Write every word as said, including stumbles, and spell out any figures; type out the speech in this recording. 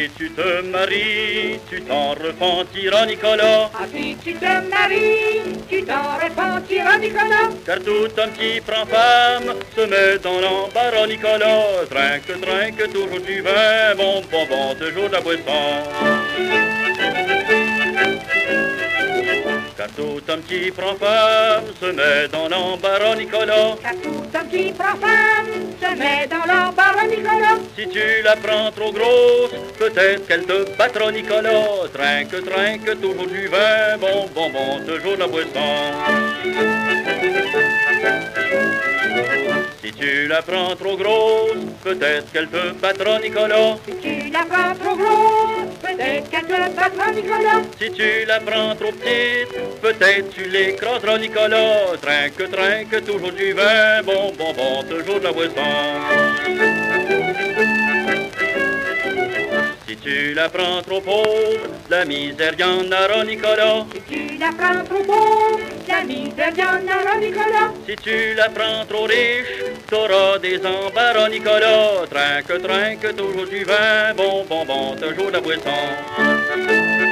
Si tu te maries, tu t'en repentiras, Nicolas. Ah, si tu te maries, tu t'en repentiras, Nicolas. Car tout homme qui prend femme se met dans l'embarras, Nicolas. Trinque, trinque, toujours du vin, bon, bon, bon, toujours de la boisson. Car tout homme qui prend femme se met dans l'embarras, Nicolas. Car tout homme qui prend femme se met dans l'embarras, Nicolas. Si tu la prends trop grosse, peut-être qu'elle te battra, Nicolas. Trinque, trinque, toujours du vin, bon, bon, bon, toujours de la boisson. Si tu la prends trop grosse, peut-être qu'elle te battra, Nicolas. Si tu la prends trop grosse, peut-être qu'elle te battra, Nicolas. Si tu la prends trop petite, peut-être tu l'écraseras, Nicolas. Trinque, trinque, toujours du vin, bon, bon, bon, toujours de la boisson. Si tu la prends trop pauvre, la misère y en aura, Nicolas. Si tu la prends trop pauvre, la misère y en aura, Nicolas. Si tu la prends trop riche, t'auras des embarras, Nicolas. Trinque, trinque, toujours du vin, bon, bon, bon, toujours de la boisson.